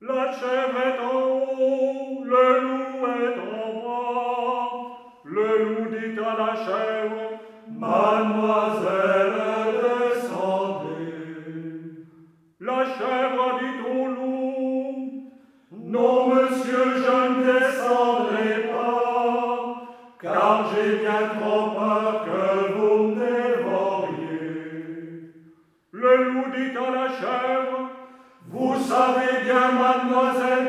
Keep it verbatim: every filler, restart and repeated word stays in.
La chèvre est en haut, le loup est en bas. Le loup dit à la chèvre, Mademoiselle, descendez. La chèvre dit au loup, non monsieur, je ne descendrai pas, car j'ai bien trop peur que vous me dévoriez. Le loup dit à la chèvre, vous savez bien, mademoiselle,